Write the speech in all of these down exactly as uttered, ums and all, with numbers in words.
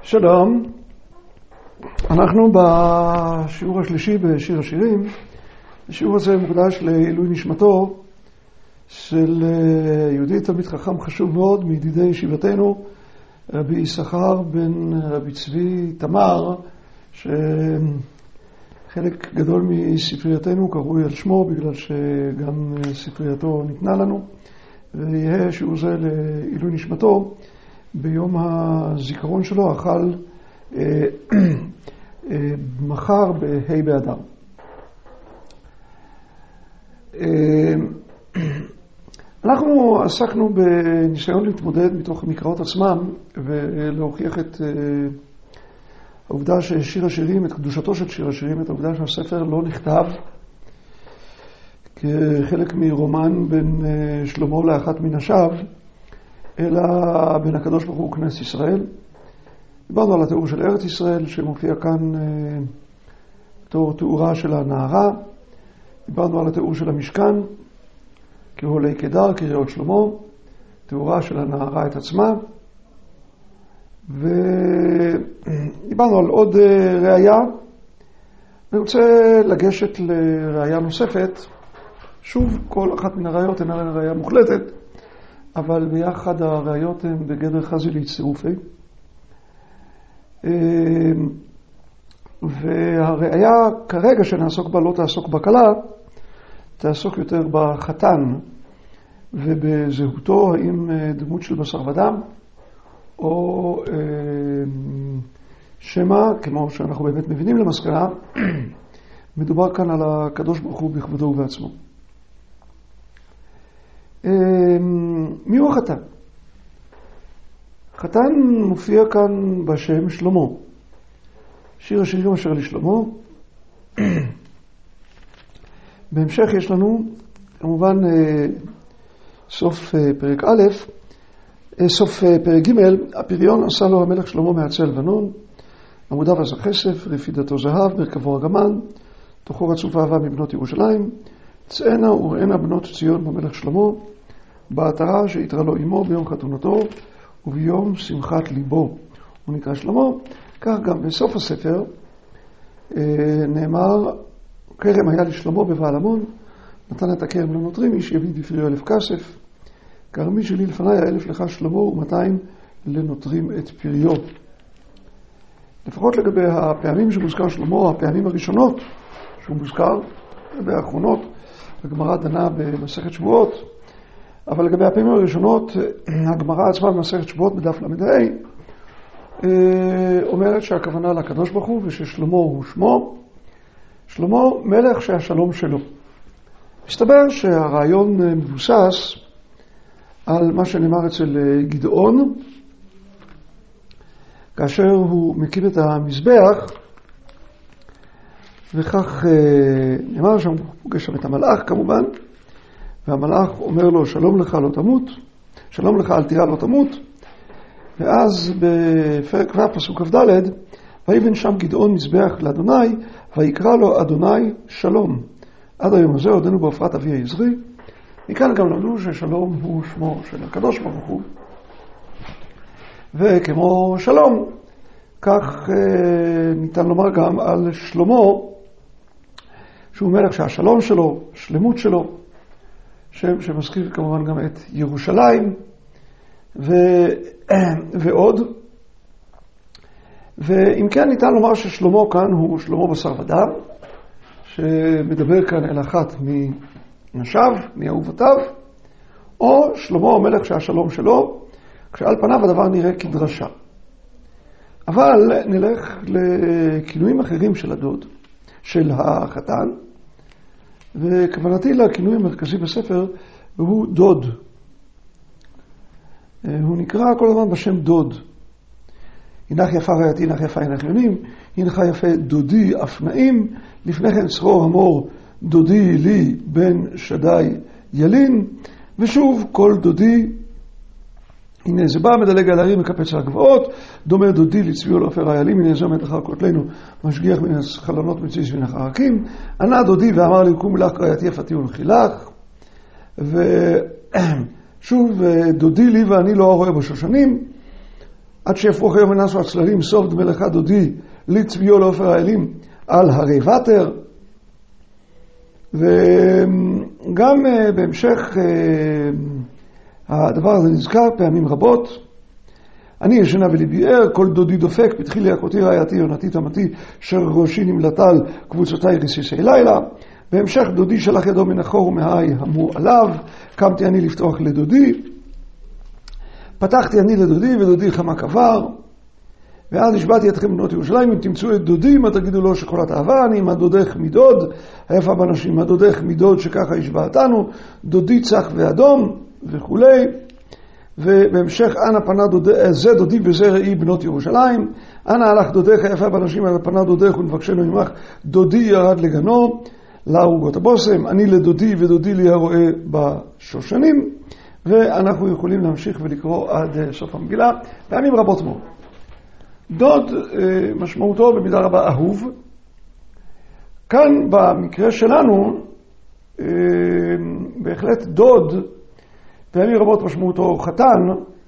שלום, אנחנו בשיעור השלישי בשיר השירים. השיעור הזה מוקדש לעילוי נשמתו של יהודי תלמיד חכם חשוב מאוד מידידי ישיבתנו, רבי יששכר בן רבי צבי תמר, שחלק גדול מספרייתנו קרוי על שמו בגלל שגם ספרייתו ניתנה לנו, ויהיה שיעור זה לעילוי נשמתו ביום הזיכרון שלו, החל אה, אה, מחר בה' באדר. אה, אנחנו עסקנו בניסיון להתמודד מתוך המקראות עצמם ולהוכיח את אה, העובדה ששיר השירים, את קדושתו של שיר השירים, את העובדה שהספר לא נכתב כחלק מרומן בין אה, שלמה לאחת מן השווא, אלא בין הקדוש ברוך הוא וכנסת ישראל. דיברנו על התיאור של ארץ ישראל שמופיע כאן אה, בתור תיאורה של הנערה. דיברנו על התיאור של המשכן כהולי קדר, קריות שלמה, תיאורה של הנערה את עצמה. ודיברנו על עוד אה, ראיה. אני רוצה לגשת לראיה נוספת. שוב, כל אחת מן הראיות אינה ראיה מוחלטת, אבל ביחד הראיות הן בגדר חזילי צירופי. והראיה כרגע שנעסוק בה לא תעסוק בכלה, תעסוק יותר בחתן ובזהותו, האם דמות של בשר ודם או שמה, כמו שאנחנו באמת מבינים למסקנה, מדובר כאן על הקדוש ברוך הוא בכבודו ובעצמו. מי הוא החתן? חתן מופיע כאן בשם שלמה. שיר השירים אשר לשלמה. בהמשך יש לנו כמובן סוף פרק א', סוף פרק ג', הפריון עשה לו המלך שלמה מעצי לבנון, עמודיו עשה כסף, רפידתו זהב, מרכבו הגמל, תוכו רצוף אהבה מבנות ירושלים, צאנה וראינה בנות ציון במלך שלמה, בעטרה שהתראה לו עמו ביום חתונתו וביום שמחת ליבו. הוא נקרא שלמה. כך גם בסוף הספר נאמר, כרם היה לשלמה בבעל המון, נתן את הכרם לנוטרים, איש יביא בפריו אלף כסף, כרמי שלי לפני האלף לך שלמה ומאתיים לנוטרים את פריו. לפחות לגבי הפעמים שמוזכר שלמה, הפעמים הראשונות שהוא מוזכר, לגבי האחרונות, הגמרא דנה במסכת שבועות, אבל לגבי הפעמים הראשונות, הגמרא עצמה במסכת שבועות בדף למדעי, אומרת שהכוונה לקדוש ברוך הוא וששלמה הוא שמו, שלמה מלך שהשלום שלו. מסתבר שהרעיון מבוסס על מה שנאמר אצל גדעון, כאשר הוא מקים את המזבח, וכך נאמר שם, הוא פוגש שם את המלאך כמובן, והמלאך אומר לו שלום לך לא תמות, שלום לך אל תירא לא תמות, ואז בפרק ו' פסוק כ"ד, ויבן שם גדעון מזבח לאדוני, ויקרא לו אדוני שלום. עד היום הזה עודנו בעופרת אבי העזרי. מכאן גם למדנו ששלום הוא שמו של הקדוש ברוך הוא, וכמו שלום, כך ניתן לומר גם על שלמה, שהוא מלך שהשלום שלו, שלמות שלו, שם שמזכיר כמובן גם את ירושלים ו... ועוד. ואם כן ניתן לומר ששלמה כאן הוא שלמה בשר ודם, שמדבר כאן אל אחת מנשיו, מאהובותיו, או שלמה המלך שהשלום שלו, כשעל פניו הדבר נראה כדרשה. אבל נלך לכינויים אחרים של הדוד, של החתן, וכוונתי לכינוי המרכזי בספר הוא דוד. הוא נקרא כל הזמן בשם דוד. הינך יפה רעייתי, הינך יפה הינך יונים, הינך יפה דודי אף נעים, לפני כן צרור המור דודי לי בן שדי ילין, ושוב כל דודי, הנה זה בא מדלג על הערים מקפץ על הגבעות, דומה דודי לצביעו לעופר הילים, הנה זה עומד אחר כותלנו, משגיח מן החלונות מציץ מן החרקים, ענה דודי ואמר לי קום לך רעייתי יפתי ולחילך, ושוב דודי לי ואני לא רואה בשושנים, עד שיפוך היום ונסו הצללים סוף דמלך דודי לצביו לעופר האלים על הרי ותר. וגם בהמשך הדבר הזה נזכר פעמים רבות. אני ישנה וליבי ער, כל דודי דופק, פתחי לי אחותי רעייתי יונתי תמתי, שר ראשי נמלטל קבוצותיי רסיסי לילה. בהמשך דודי שלח ידו מן החור ומהי המו עליו, קמתי אני לפתוח לדודי, פתחתי אני לדודי ודודי חמה קבר, ואז השבעתי אתכם בנות ירושלים, אם תמצאו את דודי, מה תגידו לו שכולת אהבה, אני מה דודך מדוד, היפה בנשים, מה דודך מדוד שככה השבעתנו, דודי צח ואדום וכולי. ובהמשך אנה פנה דודך, זה דודי וזה ראי בנות ירושלים, אנה הלך דודך היפה בנשים, אנה פנה דודך ונבקשנו עמך, דודי ירד לגנו לערוגות הבושם, אני לדודי ודודי לי הרואה בשושנים. ואנחנו יכולים להמשיך ולקרוא עד סוף המגילה פעמים רבות מאוד. דוד משמעותו במידה רבה אהוב. כאן במקרה שלנו בהחלט דוד פעמים רבות משמעותו חתן,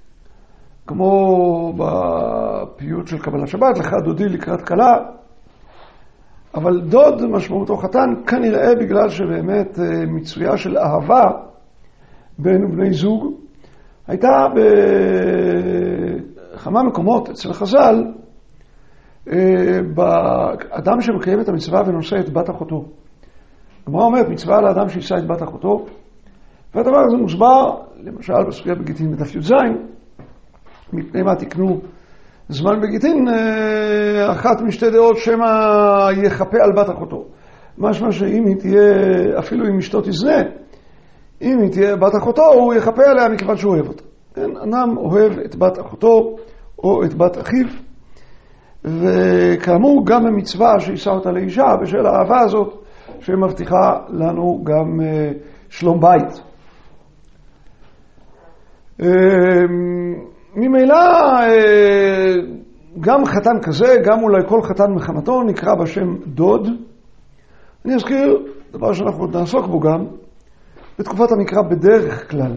כמו בפיוט של קבלת שבת, לך דודי לקראת כלה. אבל דוד משמעותו חתן כנראה בגלל שבאמת מצויה של אהבה בין בני זוג הייתה בכמה מקומות אצל חז"ל באדם שמקיים את המצווה ונושא את בת אחותו. הגמרא אומרת מצווה לאדם שיישא את בת אחותו, והדבר הזה מוסבר למשל בסוגיה בגיטין בדף י"ז, מפני מה תקנו זמן בגיטין, אחת משתי דעות שמא יחפה על בת אחותו. משמע שאם היא תהיה, אפילו אם אשתו תזנה, אם היא תהיה בת אחותו, הוא יחפה עליה מכיוון שהוא אוהב אותה. כן, אדם אוהב את בת אחותו או את בת אחיו, וכאמור גם המצווה שישא אותה לאישה בשל האהבה הזאת שמבטיחה לנו גם שלום בית. ממילא גם חתן כזה, גם אולי כל חתן מחמתו נקרא בשם דוד. אני אזכיר דבר שאנחנו עוד נעסוק בו גם, בתקופת המקרא בדרך כלל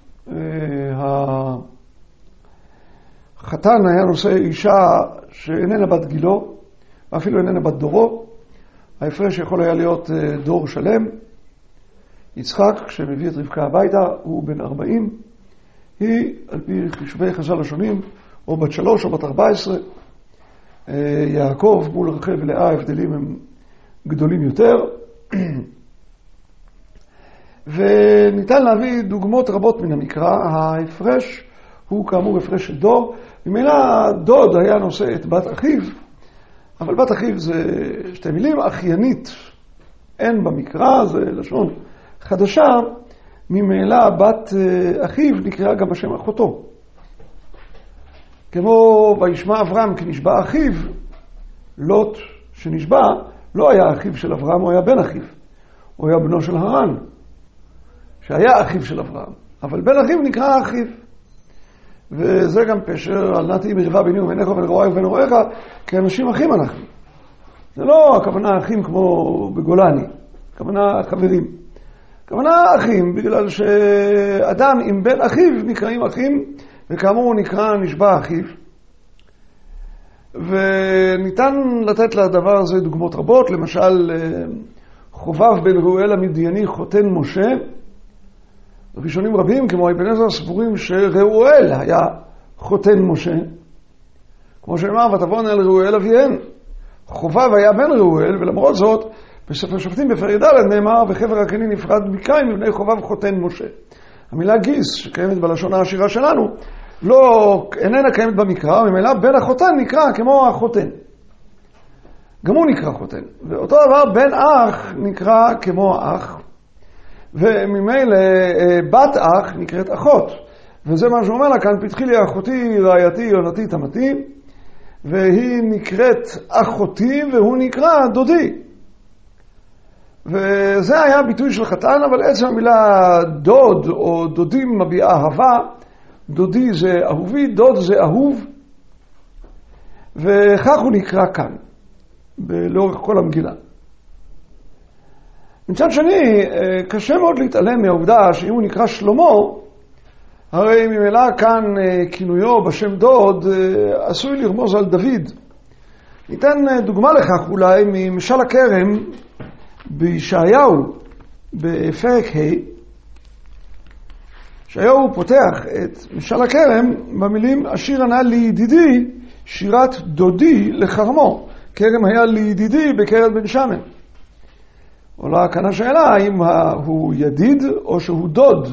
החתן היה נושא אישה שאיננה בת גילו, ואפילו איננה בת דורו. ההפרש יכול היה להיות דור שלם. יצחק, כשמביא את רבקה הביתה, הוא בן ארבעים. היא, על פי חישובי חז"ל השונים, או בת שלוש או בת ארבע עשרה. יעקב מול רחל ולאה, ההבדלים הם גדולים יותר. וניתן להביא דוגמות רבות מן המקרא. ההפרש הוא כאמור הפרש של דור. ממילא דוד היה נושא את בת אחיו, אבל בת אחיו זה שתי מילים. אחיינית אין במקרא, זה לשון חדשה. ממילא בת אחיו נקראה גם בשם אחותו. כמו וישמע אברהם כי נשבע אחיו, לוט שנשבע לא היה אחיו של אברהם, הוא היה בן אחיו. הוא היה בנו של הרן, שהיה אחיו של אברהם, אבל בן אחיו נקרא אחיו. וזה גם פשר על נתי מריבה ביני וביניך ובין רואי ובין רואיך, כי אנשים אחים אנחנו. זה לא הכוונה אחים כמו בגולני, הכוונה חברים. הכוונה אחים בגלל שאדם עם בן אחיו נקראים אחים, וכאמור הוא נקרא נשבע אחיו. וניתן לתת לדבר הזה דוגמות רבות, למשל חובב בן ראואל המדייני חותן משה. ראשונים רבים כמו אבן עזרא סבורים שראואל היה חותן משה, כמו שאמר ותבון אל ראואל אביהן. חובב היה בן ראואל, ולמרות זאת בספר שופטים בפרק ד' נאמר וחבר הקני נפרד מקין מבני חובב חותן משה. המילה גיס שקיימת בלשון העשירה שלנו לא איננה קיימת במקרא, וממילא בן החותן נקרא כמו החותן, גם הוא נקרא חותן. ואותו דבר בן אח נקרא כמו האח, וממילא בת אח נקראת אחות. וזה מה שאומר לה כאן, פתחי לי אחותי רעייתי יונתי תמתי, והיא נקראת אחותי והוא נקרא דודי. וזה היה ביטוי של חתן, אבל עצם המילה דוד או דודים מביעה אהבה. דודי זה אהובי, דוד זה אהוב, וכך הוא נקרא כאן לאורך כל המגילה. מצד שני, קשה מאוד להתעלם מהעובדה שאם הוא נקרא שלמה, הרי ממילא כאן כינויו בשם דוד עשוי לרמוז על דוד. ניתן דוגמה לכך אולי ממשל הכרם בישעיהו בפרק ה'. ישעיהו פותח את משל הכרם במילים אשיר ענה לידידי שירת דודי לחרמו. כרם היה לידידי בקרת בן שמן. עולה כאן השאלה האם הוא ידיד או שהוא דוד.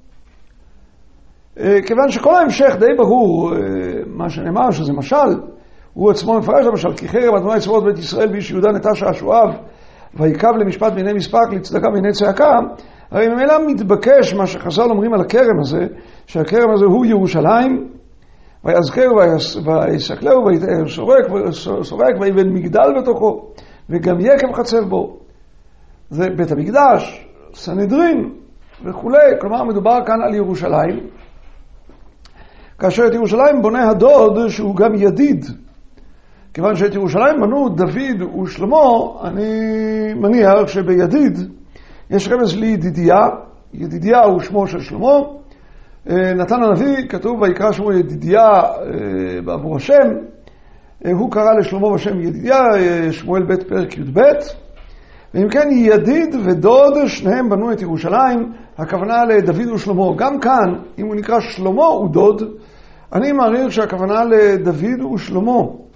כיוון שכל ההמשך די ברור, מה שנאמר שזה משל, הוא עצמו מפרש למשל, כי חרם אדוני צבאות בית ישראל ואיש יהודה נטש השואב ויקב למשפט מיני מספק לצדקה מיני צעקה. הרי ממילא מתבקש מה שחז"ל אומרים על הכרם הזה, שהכרם הזה הוא ירושלים, ויזכרו ויסקלהו ויתאר סורק ויבן מגדל בתוכו וגם יקב חצב בו. זה בית המקדש, סנהדרין וכו'. כלומר מדובר כאן על ירושלים, כאשר את ירושלים בונה הדוד שהוא גם ידיד. כיוון שאת ירושלים בנו דוד ושלמה, אני מניח שבידיד יש רמז לידידיה. ידידיה הוא שמו של שלמה. נתן הנביא כתוב ויקרא שמו ידידיה בעבור השם. הוא קרא לשלמה בשם ידידיה, שמואל ב' פרק י"ב. ואם כן ידיד ודוד שניהם בנו את ירושלים, הכוונה לדוד ושלמה. גם כאן אם הוא נקרא שלמה הוא דוד, אני מעריך שהכוונה לדוד ושלמה.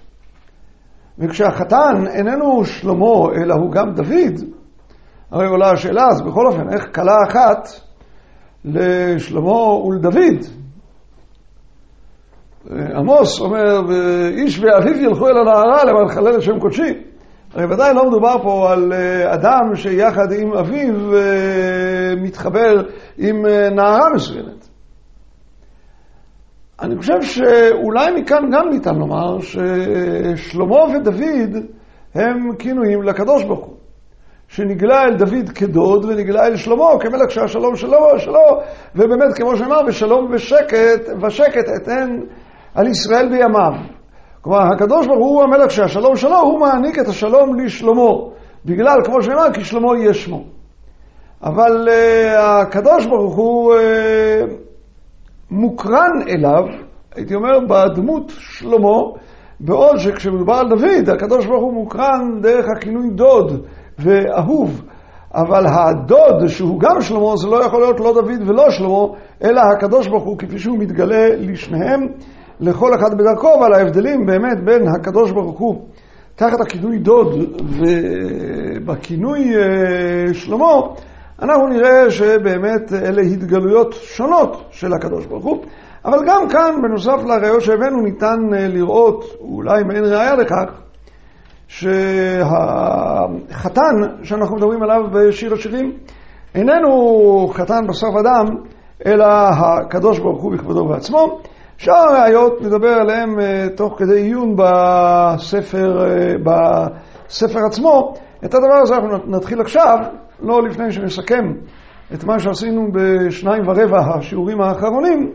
וכשהחתן איננו שלמה אלא הוא גם דוד, הרי עולה השאלה, אז בכל אופן איך כלה אחת לשלמה ולדוד? עמוס אומר איש ואביו ילכו אל הנערה למען חלל לשם קודשי. הרי ודאי לא מדובר פה על אדם שיחד עם אביו מתחבר עם נערה מסוימת. אני חושב שאולי מכאן גם ניתן לומר ששלמה ודוד הם כינויים לקדוש ברוך הוא, שנגלה אל דוד כדוד ונגלה אל שלמה כמלך שהשלום שלו שלו, ובאמת כמו שאמר ושלום ושקט ושקט אתן על ישראל בימיו. כלומר הקדוש ברוך הוא המלך שהשלום שלו, הוא מעניק את השלום לשלמה בגלל כמו שאמר כי שלמה יהיה שמו. אבל uh, הקדוש ברוך הוא uh, מוקרן אליו, הייתי אומר בדמות שלמה, בעוד שכשמדובר על דוד הקדוש ברוך הוא מוקרן דרך הכינוי דוד ואהוב. אבל הדוד שהוא גם שלמה זה לא יכול להיות לא דוד ולא שלמה, אלא הקדוש ברוך הוא כפי שהוא מתגלה לשניהם לכל אחד בדרכו. אבל ההבדלים באמת בין הקדוש ברוך הוא תחת הכינוי דוד ובכינוי שלמה, אנחנו נראה שבאמת אלה התגלויות שונות של הקדוש ברוך הוא. אבל גם כאן בנוסף לראיות שהבאנו ניתן לראות, אולי מעין ראיה לכך, שהחתן שאנחנו מדברים עליו בשיר השירים איננו חתן בשר ודם אלא הקדוש ברוך הוא בכבודו ובעצמו. שאר הראיות נדבר עליהם תוך כדי עיון בספר, בספר עצמו. את הדבר הזה אנחנו נתחיל עכשיו, לא לפני שנסכם את מה שעשינו בשניים ורבע השיעורים האחרונים.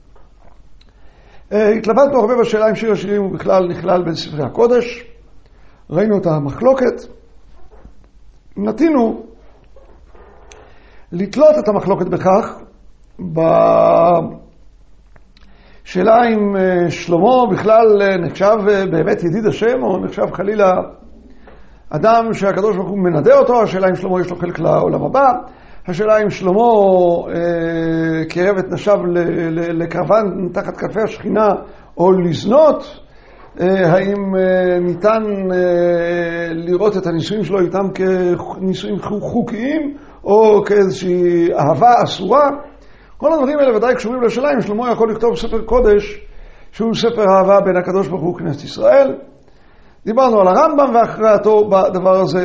התלבטנו הרבה בשאלה אם שיר השירים הוא בכלל נכלל בין ספרי הקודש. ראינו את המחלוקת. נתינו לתלות את המחלוקת בכך בשאלה אם שלמה בכלל נחשב באמת ידיד השם או נחשב חלילה אדם שהקדוש ברוך הוא מנדה אותו. השאלה אם שלמה יש לו חלק לעולם הבא. השאלה אם שלמה אה, קרב את נשיו לקרבן תחת כנפי השכינה או לזנות. אה, האם אה, ניתן אה, לראות את הנישואים שלו איתם כנישואים חוקיים או כאיזושהי אהבה אסורה. כל הדברים האלה ודאי קשורים לשאלה אם שלמה יכול לכתוב ספר קודש שהוא ספר אהבה בין הקדוש ברוך הוא וכנסת ישראל. דיברנו על הרמב"ם והכרעתו בדבר הזה,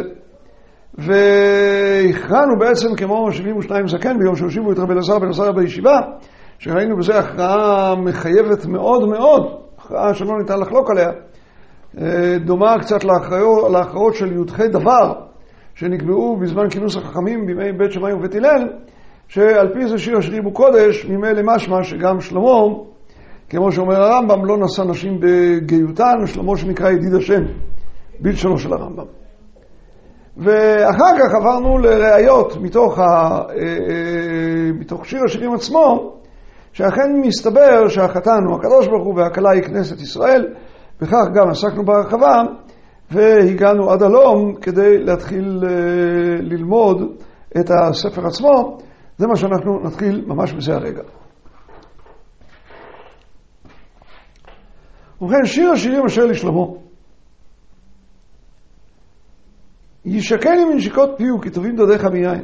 והכרענו בעצם כמו שבעים ושניים זקן ביום שהושיבו את רבי אלעזר בן עזריה בישיבה, שראינו בזה הכרעה מחייבת מאוד מאוד, הכרעה שלא ניתן לחלוק עליה, דומה קצת להכרעות, להכרעות של יודחי דבר שנקבעו בזמן כינוס החכמים בימי בית שמאי ובית הלל, שעל פי זה שיר השירים הוא קודש, ממילא משמע שגם שלמה, כמו שאומר הרמב"ם, לא נשא נשים בגיותן, שלמה שנקרא ידיד השם, בלשונו של הרמב"ם. ואחר כך עברנו לראיות מתוך, ה, מתוך שיר השירים עצמו, שאכן מסתבר שהחתן הוא הקדוש ברוך הוא והכלה היא כנסת ישראל, בכך גם עסקנו בהרחבה, והגענו עד הלום כדי להתחיל ללמוד את הספר עצמו. זה מה שאנחנו נתחיל ממש בזה הרגע. ובכן, שיר השירים אשר לשלמה. ישקני מנשיקות פיו כי טובים דודיך מיין.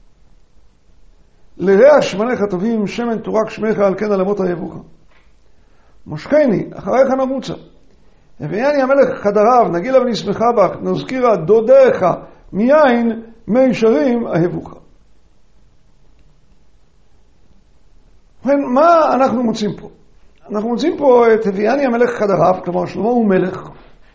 לריח שמניך טובים שמן תורק שמך על כן עלמות אהבוך. מושכני אחריך נרוצה. הביאני המלך חדריו נגילה ונשמחה בך נזכירה דודיך מיין מי שרים אהבוך. ובכן, מה אנחנו מוצאים פה? אנחנו מוצאים פה את הביאני המלך חדריו, כלומר שלמה הוא מלך.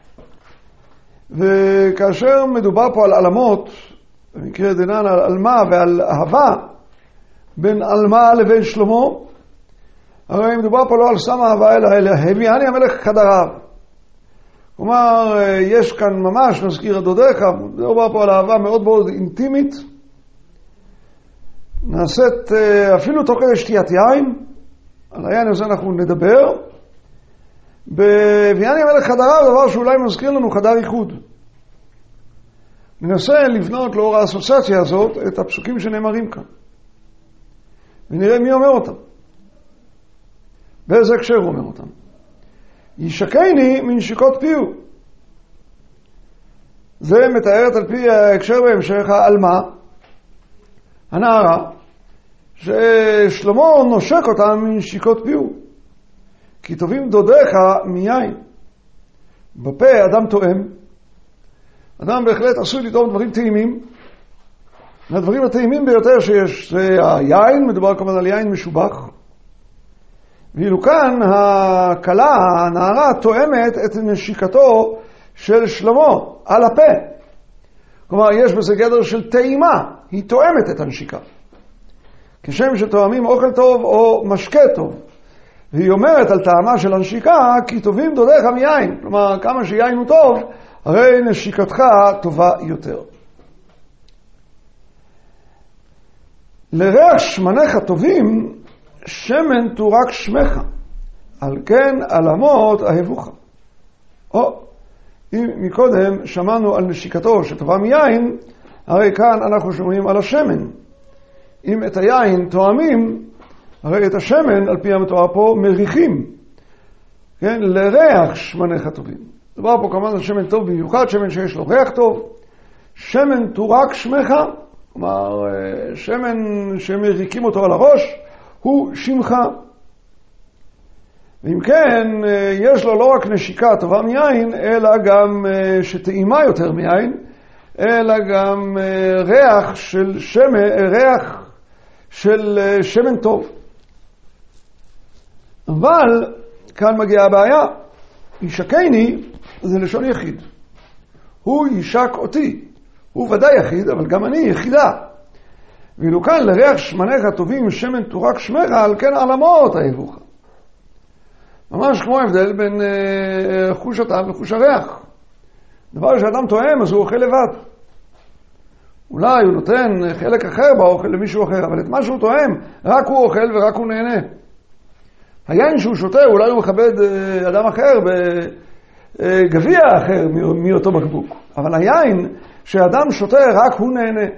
וכאשר מדובר פה על עלמות, במקרה דנן על עלמה ועל אהבה, בין עלמה לבין שלמה, הרי מדובר פה לא על סתם אהבה אלא, אלא הביאני המלך חדריו. כלומר, יש כאן ממש, נזכיר את דודיך, מדובר פה על אהבה מאוד מאוד אינטימית, נעשית אפילו תוך כדי שתיית יין, על היין הזה אנחנו נדבר. בביאני המלך חדריו, דבר שאולי מזכיר לנו חדר ייחוד. ננסה לבנות לאור האסוציאציה הזאת את הפסוקים שנאמרים כאן. ונראה מי אומר אותם. באיזה הקשר הוא אומר אותם. ישקני מנשיקות פיו. זה מתארת על פי ההקשר בהמשך העלמה, הנערה, ששלמה נושק אותה מנשיקות פיו. כי טובים דודיך מיין. בפה אדם תואם. אדם בהחלט עשוי לטעום דברים טעימים. מהדברים הטעימים ביותר שיש זה היין, מדובר כמובן על יין משובח. ואילו כאן הכלה, הנערה, תואמת את נשיקתו של שלמה על הפה. כלומר, יש בזה גדר של טעימה, היא תואמת את הנשיקה. כשם שתואמים אוכל טוב או משקה טוב. והיא אומרת על טעמה של הנשיקה, כי טובים דודיך מיין. כלומר, כמה שיין הוא טוב, הרי נשיקתך טובה יותר. לריח שמניך טובים, שמן תורק שמך, על כן עלמות אהבוך. או, אם מקודם שמענו על נשיקתו שטובה מיין, הרי כאן אנחנו שומעים על השמן. אם את היין תואמים, הרי את השמן, על פי המתואר פה, מריחים. כן? לריח שמניך טובים. דבר פה כמובן על שמן טוב במיוחד, שמן שיש לו ריח טוב. שמן תורק שמך, כלומר, שמן שמריקים אותו על הראש, הוא שמך. ואם כן, יש לו לא רק נשיקה טובה מיין, אלא גם שטעימה יותר מיין, אלא גם ריח של שמן, ריח של שמן טוב. אבל כאן מגיעה הבעיה. ישקני זה לשון יחיד. הוא ישק אותי. הוא ודאי יחיד, אבל גם אני יחידה. ואילו כאן לריח שמניך טובים שמן תורק שמך, על כן עלמות אהבוך. ממש כמו הבדל בין אה, חוש הטעם וחוש הריח. דבר שאדם תואם, אז הוא אוכל לבד. אולי הוא נותן חלק אחר באוכל למישהו אחר, אבל את מה שהוא תואם, רק הוא אוכל ורק הוא נהנה. היין שהוא שותה, אולי הוא מכבד אדם אחר בגביע אחר מאותו בקבוק. אבל היין שאדם שותה, רק הוא נהנה.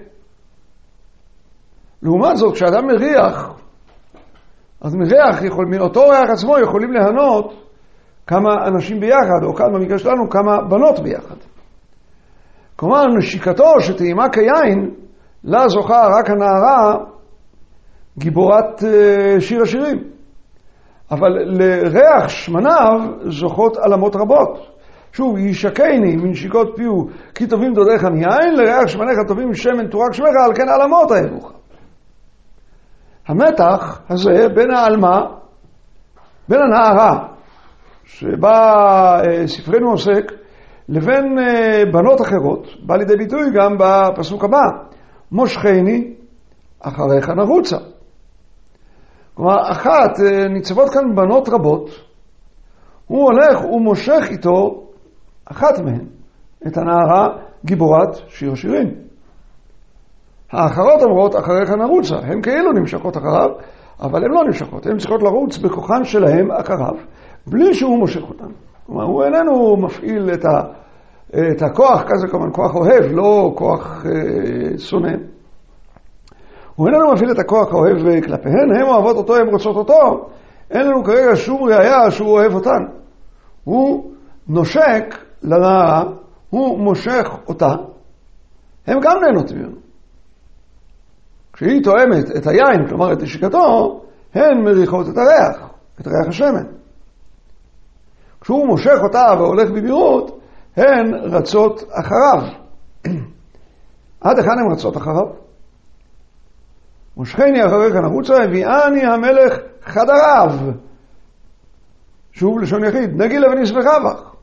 לעומת זאת, כשאדם מריח, אז מריח, יכול, מאותו ריח עצמו יכולים להנות כמה אנשים ביחד, או כאן במקרה שלנו כמה בנות ביחד. כלומר, נשיקתו שטעימה כיין, לה זוכה רק הנערה גיבורת שיר השירים. אבל לריח שמניו זוכות עלמות רבות. שוב, ישקני מנשיקות פיו כי טובים דודיך מיין, לריח שמניך טובים שמן תורק שמך, על כן עלמות אהבוך. המתח הזה בין העלמה, בין הנערה, שבה ספרנו עוסק, לבין בנות אחרות, בא לידי ביטוי גם בפסוק הבא, מושכני אחריך נרוצה. כלומר, אחת, ניצבות כאן בנות רבות, הוא הולך ומושך איתו אחת מהן, את הנערה גיבורת שיר השירים. האחרות אומרות אחריך נרוצה, הן כאילו נמשכות אחריו, אבל הן לא נמשכות, הן צריכות לרוץ בכוחן שלהם אחריו, בלי שהוא מושך אותן. כלומר, הוא איננו מפעיל את, ה, את הכוח, כזה כמובן כוח אוהב, לא כוח אה, שונא. הוא איננו מפעיל את הכוח האוהב כלפיהן, הן אוהבות אותו, הן רוצות אותו, אין לנו כרגע שום ראיה שהוא אוהב אותן. הוא נושק לרעה, הוא מושך אותה, הם גם נהנות ממנו. כשהיא תואמת את היין, כלומר את נשיקתו, הן מריחות את הריח, את ריח השמן. כשהוא מושך אותה והולך במהירות, הן רצות אחריו. עד היכן הן רצות אחריו? מושכני אחריך נרוצה, הביאני המלך חדריו. שוב לשון יחיד, נגילה ונשמחה בך.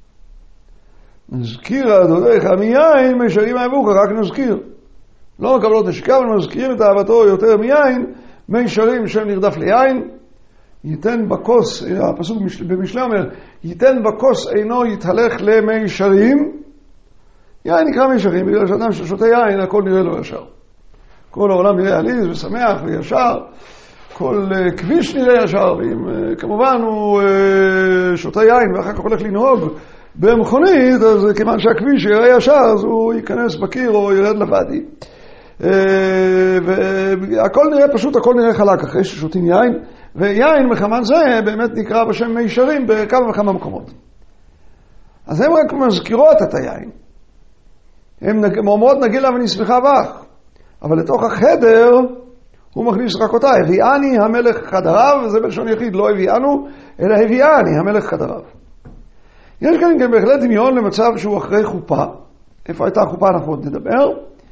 נזכיר דודיך מיין, מישרים אהבוך, רק נזכיר. לא מקבלות נשיקה, אבל מזכירים את אהבתו יותר מיין, מישרים שם נרדף ליין. ייתן בכוס, הפסוק במשלי אומר, ייתן בכוס אינו יתהלך למישרים. יין נקרא מישרים, בגלל שאדם ששותה יין, הכל נראה לו ישר. כל העולם נראה עליז ושמח וישר. כל כביש נראה ישר, ואם כמובן הוא שותה יין ואחר כך הולך לנהוג במכונית, אז כיוון שהכביש יראה ישר, אז הוא ייכנס בקיר או ירד לוואדי. והכל נראה פשוט, הכל נראה חלק אחרי ששותים יין, ויין מחמת זה באמת נקרא בשם מישרים בכמה וכמה מקומות. אז הן רק מזכירות את היין. הן אומרות נגילה ונשמחה בך, אבל לתוך החדר הוא מכניס רק אותה, הביאני המלך חדריו, וזה בלשון יחיד, לא הביאנו, אלא הביאני המלך חדריו. יש כאן גם בהחלט דמיון למצב שהוא אחרי חופה. איפה הייתה החופה אנחנו עוד נדבר.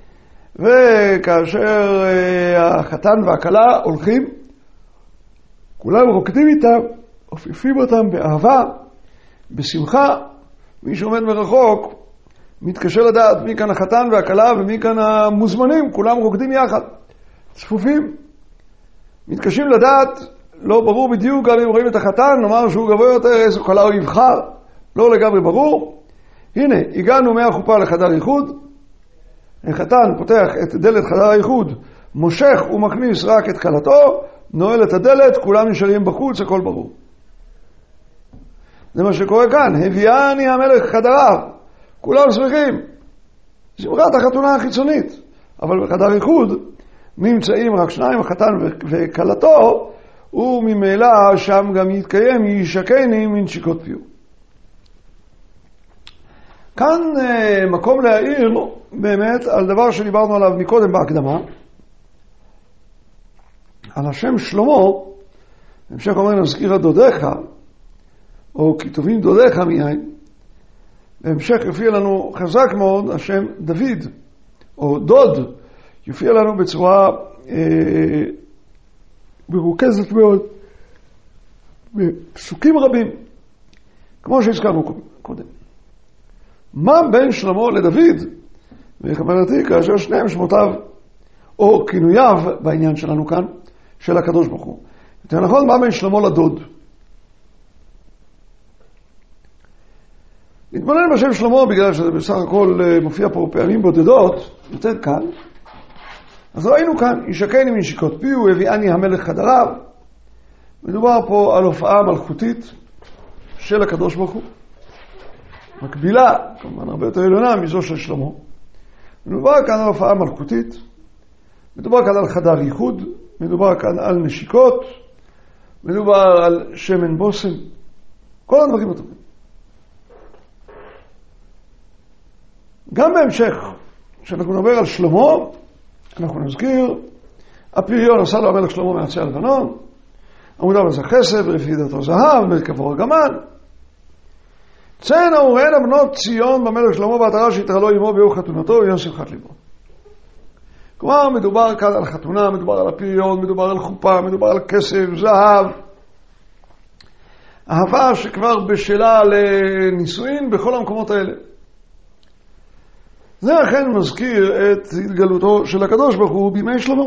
וכאשר החתן והכלה הולכים, כולם רוקדים איתם, עופפים אותם באהבה, בשמחה. מי שעומד מרחוק מתקשר לדעת מי כאן החתן והכלה ומי כאן המוזמנים, כולם רוקדים יחד, צפופים. מתקשים לדעת, לא ברור בדיוק, גם אם רואים את החתן, נאמר שהוא גבוה יותר, איזו כלה הוא יבחר, לא לגמרי ברור. הנה, הגענו מהחופה לחדר ייחוד, החתן פותח את דלת חדר הייחוד, מושך ומכניס רק את כלתו, נועל את הדלת, כולם נשארים בחוץ, הכל ברור. זה מה שקורה כאן, הביאני המלך חדריו, כולם שמחים. שמחת החתונה החיצונית, אבל בחדר ייחוד נמצאים רק שניים, החתן וכלתו, וממילא שם גם יתקיים ישקני מנשיקות פיו. כאן מקום להעיר באמת על דבר שדיברנו עליו מקודם בהקדמה, על השם שלמה. בהמשך אומר נזכיר דודיך, או כתובים דודיך מיין. בהמשך יופיע לנו חזק מאוד השם דוד, או דוד, יופיע לנו בצורה אה, מרוכזת מאוד, בפסוקים רבים, כמו שהזכרנו קודם. מה בין שלמה לדוד? וכמובן כאשר שניהם שמותיו או כינוייו בעניין שלנו כאן, של הקדוש ברוך הוא. יותר נכון, מה בין שלמה לדוד? נתבונן בשם שלמה בגלל שזה בסך הכל מופיע פה פעמים בודדות, יותר קל. אז ראינו כאן, ישקני מנשיקות פיו, הביאני המלך חדריו. מדובר פה על הופעה מלכותית של הקדוש ברוך הוא. מקבילה, כמובן הרבה יותר עליונה מזו של שלמה. מדובר כאן על הופעה מלכותית, מדובר כאן על חדר ייחוד, מדובר כאן על נשיקות, מדובר על שמן בושם, כל הדברים הטובים. גם בהמשך, כשאנחנו נדבר על שלמה, אנחנו נזכיר, הפריון עשה לו המלך שלמה מעצי הלבנון, עמודיו עשה חסד, רפידתו זהב, מרכבו ארגמן. צאנה וראינה בנות ציון במלך שלמה בעטרה שהתראה לו עמו ביום חתונתו ויום שמחת ליבו. כלומר, מדובר כאן על חתונה, מדובר על הפריון, מדובר על חופה, מדובר על כסף, זהב. אהבה שכבר בשלה לנישואין בכל המקומות האלה. זה אכן מזכיר את התגלותו של הקדוש ברוך הוא בימי שלמה.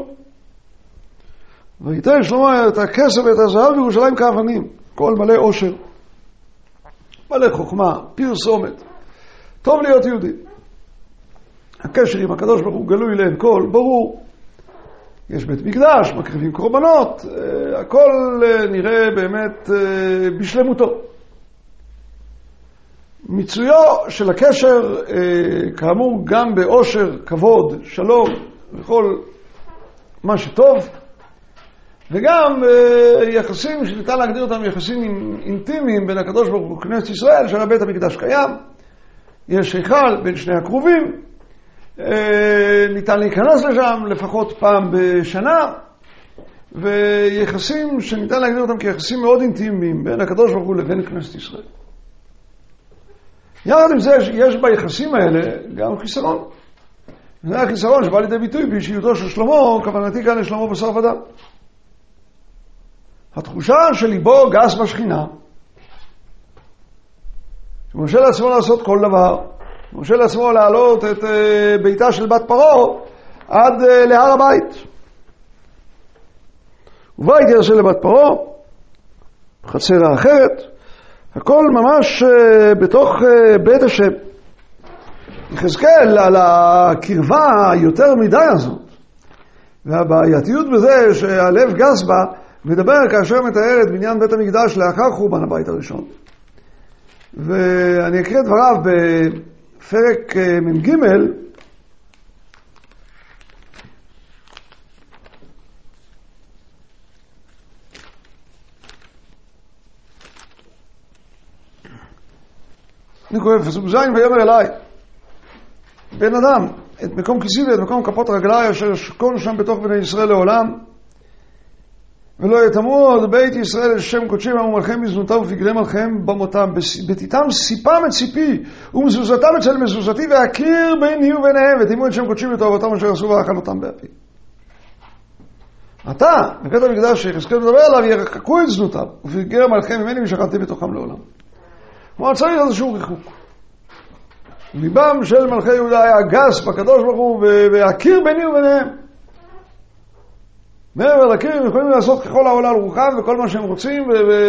ויתן שלמה את הכסף ואת הזהב בירושלים כאבנים, כל מלא עושר, מלא חוכמה, פרסומת. טוב להיות יהודי. הקשר עם הקדוש ברוך הוא גלוי לעין כל, ברור. יש בית מקדש, מקריבים קורבנות, הכל נראה באמת בשלמותו. מיצויו של הקשר, כאמור, גם באושר, כבוד, שלום, וכל מה שטוב, וגם יחסים שניתן להגדיר אותם יחסים אינטימיים בין הקדוש ברוך הוא וכנסת ישראל, של בית המקדש קיים, יש היכל בין שני הקרובים, ניתן להיכנס לשם לפחות פעם בשנה, ויחסים שניתן להגדיר אותם כיחסים מאוד אינטימיים בין הקדוש ברוך הוא לבין כנסת ישראל. יחד עם זה יש ביחסים האלה גם חיסרון. זה החיסרון שבא לידי ביטוי באישיותו של שלמה, כוונתי כאן לשלמה בשר ודם. התחושה של ליבו גס בשכינה, שמרשה לעצמו לעשות כל דבר, מרשה לעצמו להעלות את ביתה של בת פרעה עד להר הבית. ובית יעשה לבת פרעה, חצר האחרת, הכל ממש בתוך בית השם. יחזקאל על הקרבה היותר מדי הזאת, והבעייתיות בזה שהלב גס בה, מדבר כאשר מתאר את בניין בית המקדש לאחר חורבן הבית הראשון. ואני אקריא את דבריו בפרק מ"ג, אני קורא פסוק ז' ויאמר אליי, בן אדם, את מקום כיסי ואת מקום כפות רגלי אשר ישכון שם בתוך בני ישראל לעולם, ולא יטמאו עוד בית ישראל אל שם קודשם ומלכם בזנותם ופגרי מלכם במותם, בתיתם סיפם את סיפי ומזוזתם אצל מזוזתי, והכיר ביני וביניהם וטימאו את שם קודשם ותועבתם אשר עשו ואכלותם באפי. אתה, בבית המקדש שיחזקאל מדבר עליו, ירחקו את זנותם ופגרי מלכם ממני ושכנתי בתוכם לעולם. כלומר צריך איזשהו ריחוק. ליבם של מלכי יהודה היה גס בקדוש ברוך הוא, והכיר ביני וביניהם. מעבר לכיר הם יכולים לעשות ככל העולה על רוחם וכל מה שהם רוצים,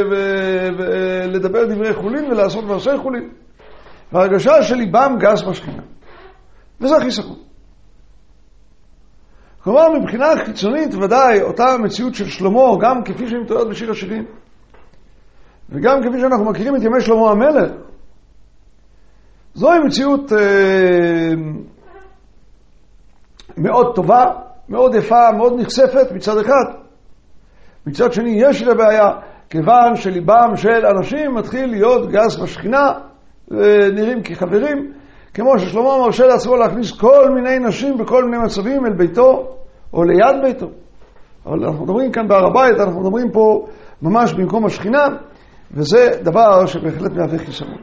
ולדבר דברי חולין ולעשות מעשי חולין. והרגשה של ליבם גס בשכינה. וזה חיסרון. כלומר, מבחינה חיצונית ודאי אותה מציאות של שלמה, גם כפי שהיא מתוארת בשיר השירים, וגם כפי שאנחנו מכירים את ימי שלמה המלך, זוהי מציאות אה, מאוד טובה, מאוד יפה, מאוד נחשפת מצד אחד. מצד שני יש לה בעיה, כיוון שליבם של אנשים מתחיל להיות גס בשכינה, ונראים כחברים, כמו ששלמה מרשה לעצמו להכניס כל מיני נשים בכל מיני מצבים אל ביתו, או ליד ביתו. אבל אנחנו מדברים כאן בהר הבית, אנחנו מדברים פה ממש במקום השכינה, וזה דבר שבהחלט מהווה חיסרון.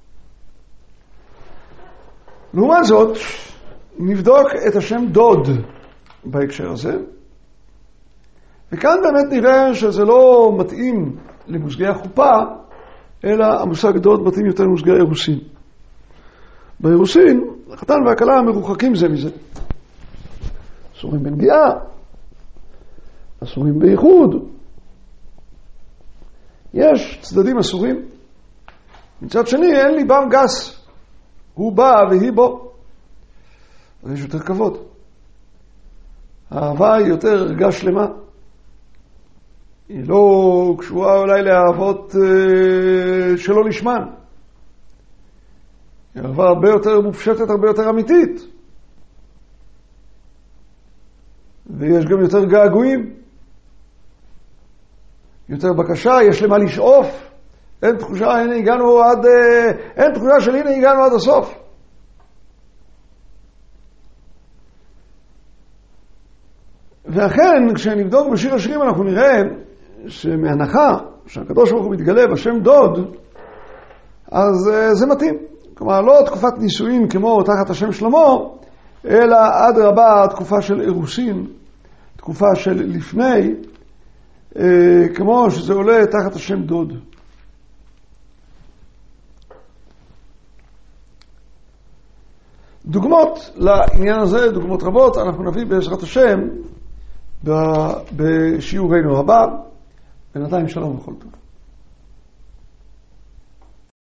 לעומת זאת, נבדוק את השם דוד בהקשר הזה, וכאן באמת נראה שזה לא מתאים למושגי החופה, אלא המושג דוד מתאים יותר למושגי האירוסין. באירוסין, החתן והכלה מרוחקים זה מזה. אסורים בנגיעה, אסורים בייחוד. יש צדדים אסורים. מצד שני, אין ליבם גס. הוא בא והיא בו. ויש יותר כבוד. האהבה היא יותר ערגה שלמה. היא לא קשורה אולי לאהבות אה, שלא נשמן. היא אהבה הרבה יותר מופשטת, הרבה יותר אמיתית. ויש גם יותר געגועים. יותר בקשה, יש למה לשאוף. אין תחושה, הנה הגענו עד, אין תחושה של הנה הגענו עד הסוף. ואכן, כשנבדוק בשיר השירים אנחנו נראה שמהנחה שהקדוש ברוך הוא מתגלה בשם דוד, אז זה מתאים. כלומר, לא תקופת נישואין כמו תחת השם שלמה, אלא עד רבה תקופה של אירוסין, תקופה של לפני, כמו שזה עולה תחת השם דוד. דוגמות לעניין הזה, דוגמות רבות, אנחנו נביא בעזרת השם בשיעורנו הבא. בינתיים שלום וכל טוב.